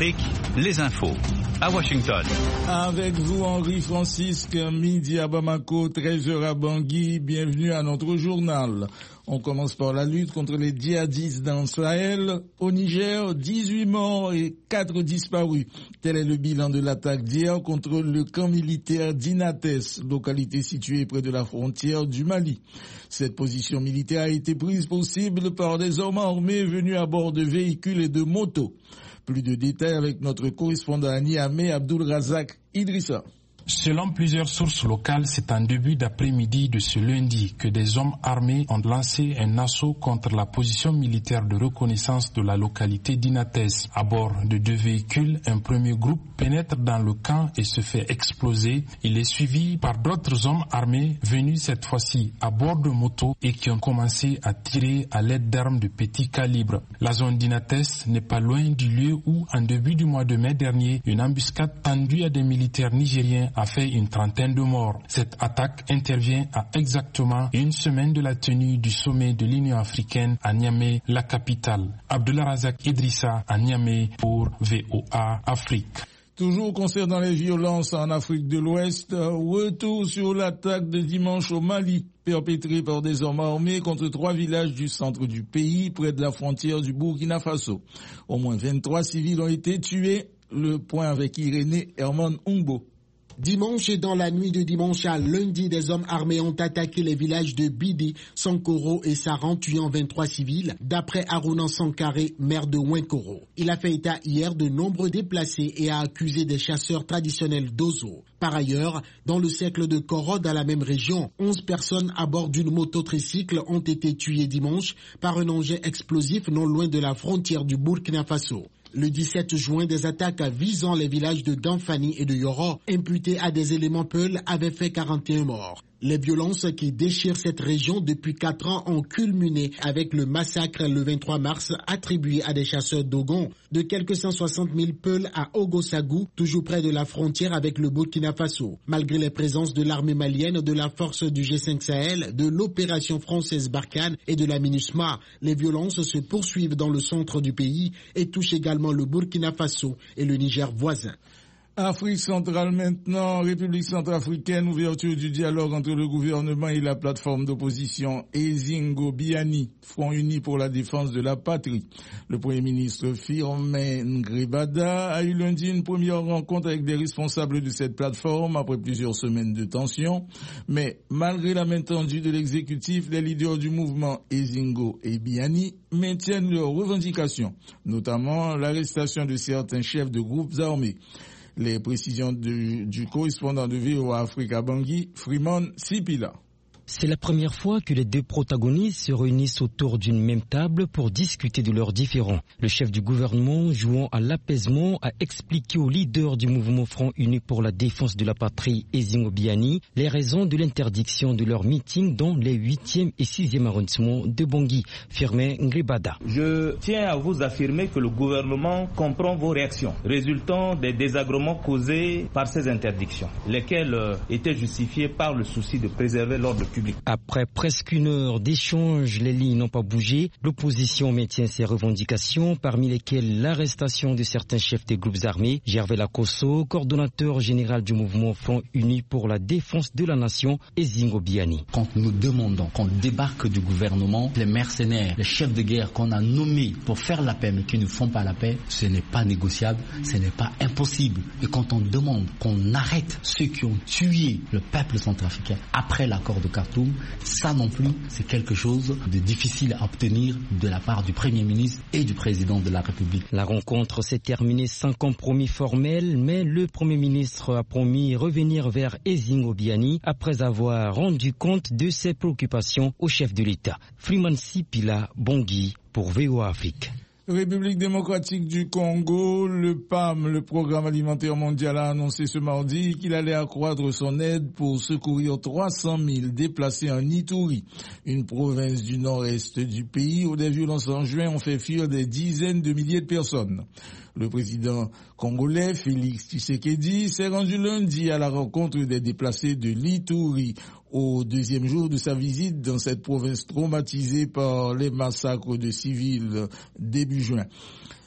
Afrique, les infos. À Washington. Avec vous, Henri Francisque, midi à Bamako, 13h à Bangui. Bienvenue à notre journal. On commence par la lutte contre les djihadistes dans le Sahel. Au Niger, 18 morts et 4 disparus. Tel est le bilan de l'attaque d'hier contre le camp militaire d'Inates, localité située près de la frontière du Mali. Cette position militaire a été prise possible par des hommes armés venus à bord de véhicules et de motos. Plus de détails avec notre correspondant à Niamey, Abdul Razak Idrissa. Selon plusieurs sources locales, c'est en début d'après-midi de ce lundi que des hommes armés ont lancé un assaut contre la position militaire de reconnaissance de la localité d'Inates. À bord de 2 véhicules, un premier groupe pénètre dans le camp et se fait exploser. Il est suivi par d'autres hommes armés venus cette fois-ci à bord de motos et qui ont commencé à tirer à l'aide d'armes de petit calibre. La zone d'Inates n'est pas loin du lieu où, en début du mois de mai dernier, une embuscade tendue à des militaires nigériens a fait une trentaine de morts. Cette attaque intervient à exactement une semaine de la tenue du sommet de l'Union africaine à Niamey, la capitale. Abdullah Razak Idrissa à Niamey pour VOA Afrique. Toujours concernant les violences en Afrique de l'Ouest, retour sur l'attaque de dimanche au Mali, perpétrée par des hommes armés contre 3 villages du centre du pays, près de la frontière du Burkina Faso. Au moins 23 civils ont été tués. Le point avec Irénée Herman Umbo. Dimanche et dans la nuit de dimanche à lundi, des hommes armés ont attaqué les villages de Bidi, Sankoro et Saran, tuant 23 civils, d'après Aruna Sankaré, maire de Ouinkoro. Il a fait état hier de nombreux déplacés et a accusé des chasseurs traditionnels d'Ozo. Par ailleurs, dans le cercle de Koro, dans la même région, 11 personnes à bord d'une moto-tricycle ont été tuées dimanche par un engin explosif non loin de la frontière du Burkina Faso. Le 17 juin, des attaques visant les villages de Danfani et de Yoro, imputées à des éléments Peul, avaient fait 41 morts. Les violences qui déchirent cette région depuis 4 ans ont culminé avec le massacre le 23 mars attribué à des chasseurs Dogon de quelques 160 000 Peuls à Ogosagou, toujours près de la frontière avec le Burkina Faso. Malgré les présences de l'armée malienne, de la force du G5 Sahel, de l'opération française Barkhane et de la MINUSMA, les violences se poursuivent dans le centre du pays et touchent également le Burkina Faso et le Niger voisin. Afrique centrale maintenant, République centrafricaine, ouverture du dialogue entre le gouvernement et la plateforme d'opposition Ezingo Biani, Front uni pour la défense de la patrie. Le Premier ministre Firmin Ngrebada a eu lundi une première rencontre avec des responsables de cette plateforme après plusieurs semaines de tension. Mais malgré la main tendue de l'exécutif, les leaders du mouvement Ezingo et Biani maintiennent leurs revendications, notamment l'arrestation de certains chefs de groupes armés. Les précisions du correspondant de VOA Afrique à Bangui, Freeman Sipila. C'est la première fois que les 2 protagonistes se réunissent autour d'une même table pour discuter de leurs différends. Le chef du gouvernement, jouant à l'apaisement, a expliqué aux leaders du mouvement Front uni pour la défense de la patrie, Ezingo Biani, les raisons de l'interdiction de leur meeting dans les 8e et 6e arrondissements de Bangui. Firmin Ngrebada. Je tiens à vous affirmer que le gouvernement comprend vos réactions, résultant des désagréments causés par ces interdictions, lesquelles étaient justifiées par le souci de préserver l'ordre public. Après presque 1 heure d'échange, les lignes n'ont pas bougé. L'opposition maintient ses revendications, parmi lesquelles l'arrestation de certains chefs des groupes armés. Gervais Lakosso, coordonnateur général du mouvement Front uni pour la défense de la nation, et Ezingo Biani. Quand nous demandons qu'on débarque du gouvernement, les mercenaires, les chefs de guerre qu'on a nommés pour faire la paix mais qui ne font pas la paix, ce n'est pas négociable, ce n'est pas impossible. Et quand on demande qu'on arrête ceux qui ont tué le peuple centrafricain après l'accord de Khartoum, ça non plus, c'est quelque chose de difficile à obtenir de la part du Premier ministre et du Président de la République. La rencontre s'est terminée sans compromis formel, mais le Premier ministre a promis revenir vers Ezingo Biani après avoir rendu compte de ses préoccupations au chef de l'État. Freeman Sipila, Bangui, pour VOA Afrique. République démocratique du Congo, le PAM, le Programme alimentaire mondial, a annoncé ce mardi qu'il allait accroître son aide pour secourir 300 000 déplacés en Ituri, une province du nord-est du pays où des violences en juin ont fait fuir des dizaines de milliers de personnes. Le président congolais Félix Tshisekedi s'est rendu lundi à la rencontre des déplacés de l'Ituri au 2e jour de sa visite dans cette province traumatisée par les massacres de civils début juin.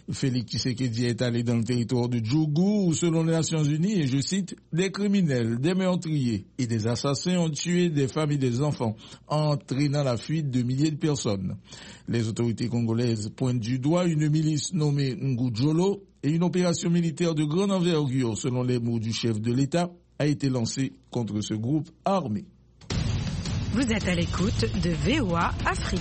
Félix Tshisekedi est allé dans le territoire de Djougou où, selon les Nations Unies, et je cite, des criminels, des meurtriers et des assassins ont tué des femmes et des enfants, entraînant la fuite de milliers de personnes. Les autorités congolaises pointent du doigt une milice nommée Ngudjolo et une opération militaire de grande envergure, selon les mots du chef de l'État, a été lancée contre ce groupe armé. Vous êtes à l'écoute de VOA Afrique.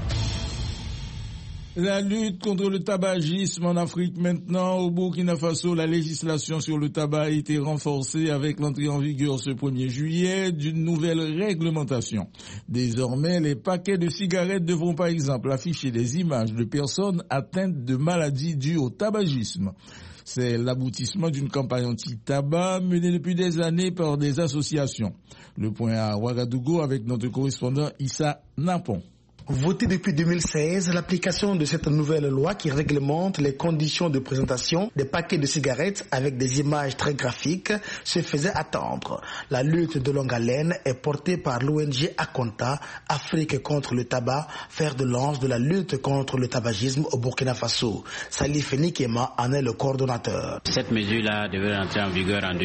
La lutte contre le tabagisme en Afrique maintenant. Au Burkina Faso, la législation sur le tabac a été renforcée avec l'entrée en vigueur ce 1er juillet d'une nouvelle réglementation. Désormais, les paquets de cigarettes devront par exemple afficher des images de personnes atteintes de maladies dues au tabagisme. C'est l'aboutissement d'une campagne anti-tabac menée depuis des années par des associations. Le point à Ouagadougou avec notre correspondant Issa Napon. Votée depuis 2016, l'application de cette nouvelle loi qui réglemente les conditions de présentation des paquets de cigarettes avec des images très graphiques se faisait attendre. La lutte de longue haleine est portée par l'ONG Akonta, Afrique contre le tabac, fer de lance de la lutte contre le tabagisme au Burkina Faso. Salif Nikema en est le coordonnateur. Cette mesure-là devait entrer en vigueur en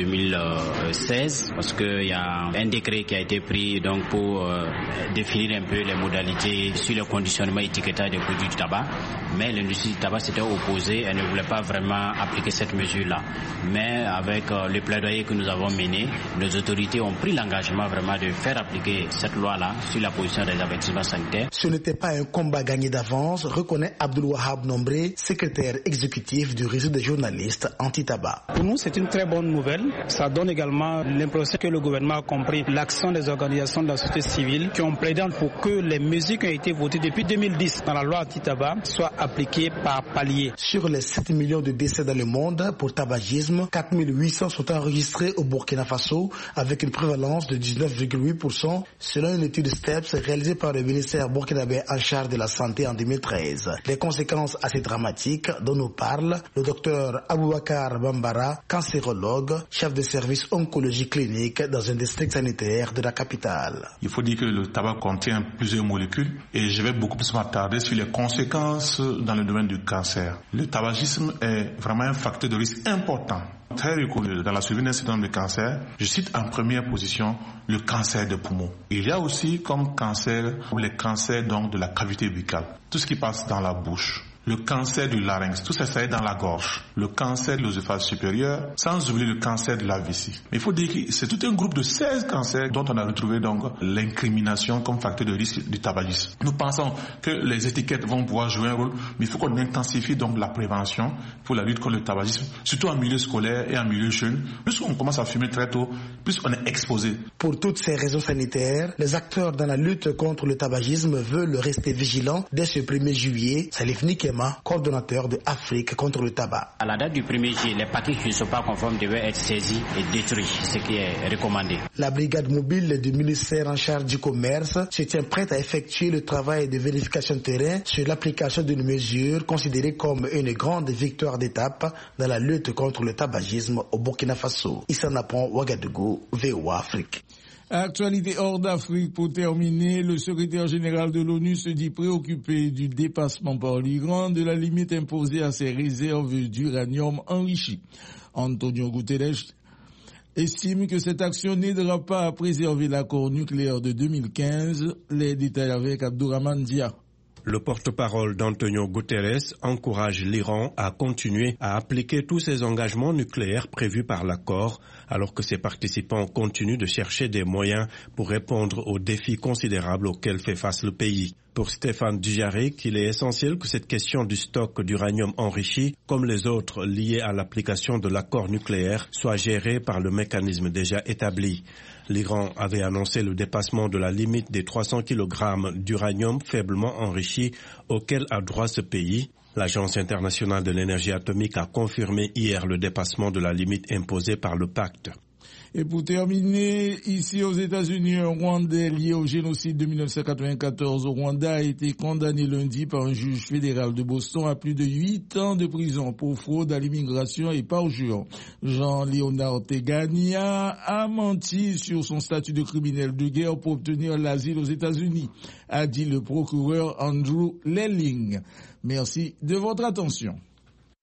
2016 parce qu'il y a un décret qui a été pris donc pour définir un peu les modalités sur le conditionnement et étiquetage des produits du tabac, mais l'industrie du tabac s'était opposée, elle ne voulait pas vraiment appliquer cette mesure-là. Mais avec le plaidoyer que nous avons mené, nos autorités ont pris l'engagement vraiment de faire appliquer cette loi-là sur la position des avertissements sanitaires. Ce n'était pas un combat gagné d'avance, reconnaît Abdoul Wahab Nombré, secrétaire exécutif du réseau des journalistes anti-tabac. Pour nous, c'est une très bonne nouvelle. Ça donne également l'impression que le gouvernement a compris l'action des organisations de la société civile qui ont plaidé pour que les mesures qui ont été votées depuis 2010 dans la loi anti-tabac soient appliquées par palier. Sur les 7 millions de décès dans le monde pour tabagisme, 4800 sont enregistrés au Burkina Faso avec une prévalence de 19,8% selon une étude STEPS réalisée par le ministère burkinabé en charge de la santé en 2013. Les conséquences assez dramatiques dont nous parle le docteur Aboubakar Bambara, cancérologue, chef de service oncologie clinique dans un district sanitaire de la capitale. Il faut dire que le tabac contient plusieurs molécules et je vais beaucoup plus m'attarder sur les conséquences dans le domaine du cancer. Le tabagisme est vraiment un facteur de risque important, très reconnu dans la survie d'un certain nombre de cancers. Je cite en première position le cancer des poumons. Il y a aussi comme cancer les cancers donc de la cavité buccale, tout ce qui passe dans la bouche. Le cancer du larynx, tout ça est dans la gorge. Le cancer de l'œsophage supérieur, sans oublier le cancer de la vessie. Mais il faut dire que c'est tout un groupe de 16 cancers dont on a retrouvé donc l'incrimination comme facteur de risque du tabagisme. Nous pensons que les étiquettes vont pouvoir jouer un rôle, mais il faut qu'on intensifie donc la prévention pour la lutte contre le tabagisme, surtout en milieu scolaire et en milieu jeune. Plus on commence à fumer très tôt, plus on est exposé. Pour toutes ces raisons sanitaires, les acteurs dans la lutte contre le tabagisme veulent rester vigilants dès ce 1er juillet. Salif Nikema, coordonnateur de Afrique contre le tabac. À la date du 1er juillet, les paquets qui ne sont pas conformes devaient être saisis et détruits, ce qui est recommandé. La brigade mobile du ministère en charge du commerce se tient prête à effectuer le travail de vérification de terrain sur l'application d'une mesure considérée comme une grande victoire d'étape dans la lutte contre le tabagisme au Burkina Faso. Issa Napon, Ouagadougou, VOA Afrique. Actualité hors d'Afrique pour terminer, le secrétaire général de l'ONU se dit préoccupé du dépassement par l'Iran de la limite imposée à ses réserves d'uranium enrichi. Antonio Guterres estime que cette action n'aidera pas à préserver l'accord nucléaire de 2015. Les détails avec Abdourahmane Dia. Le porte-parole d'Antonio Guterres encourage l'Iran à continuer à appliquer tous ses engagements nucléaires prévus par l'accord, alors que ses participants continuent de chercher des moyens pour répondre aux défis considérables auxquels fait face le pays. Pour Stéphane Dujarric, il est essentiel que cette question du stock d'uranium enrichi, comme les autres liées à l'application de l'accord nucléaire, soit gérée par le mécanisme déjà établi. L'Iran avait annoncé le dépassement de la limite des 300 kg d'uranium faiblement enrichi auquel a droit ce pays. L'Agence internationale de l'énergie atomique a confirmé hier le dépassement de la limite imposée par le pacte. Et pour terminer, ici aux États-Unis, un Rwandais lié au génocide de 1994 au Rwanda a été condamné lundi par un juge fédéral de Boston à plus de 8 ans de prison pour fraude à l'immigration et parjure. Jean-Léonard Tegania a menti sur son statut de criminel de guerre pour obtenir l'asile aux États-Unis, a dit le procureur Andrew Lelling. Merci de votre attention.